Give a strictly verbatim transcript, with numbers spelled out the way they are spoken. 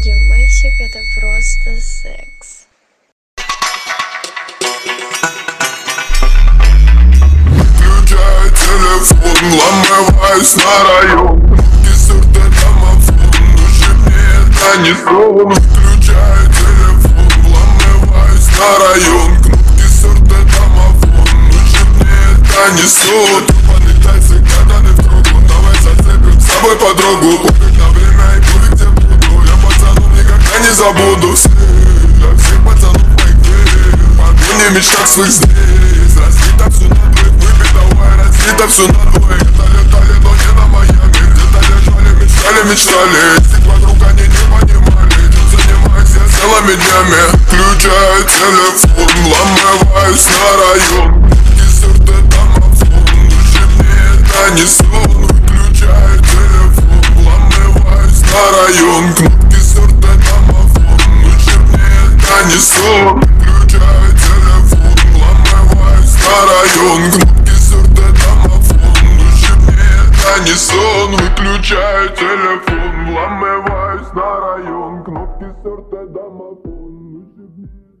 Ямайчик — это просто секс. Включаю телефон, ломываюсь на район. Кисурта домофон, уже мне это не сон. Включаю телефон, ломываюсь на район. Кнопки сорта домофон, уже мне это не сон. Тупаный тайцы, катаны в кругу, давай зацепим с собой подругу. Пофиг на время и пофиг где буду, я пацанов никогда не забуду. Для всех пацанов моих дверей, подвинь не мечтах своих здесь. Разбито всю надвое, выпей давай, разбито всю надвое. Где-то летали, но не на Майами, где-то лежали, мечтали, мечтали. Если вокруг они не понимали, чем занимаюсь я целыми днями. Включаю телефон, ломываюсь на район. Кисурта домофон, уже мне это не сон. Выключаю телефон, ломываюсь на район. Кнопки сорта домофон, уже мне это не сон. Выключаю телефон, ломываюсь на район. Кнопки сорта домофон, уже мне это не сон. Выключаю телефон, ломываюсь на район. Кнопки сорта домофон, уже мне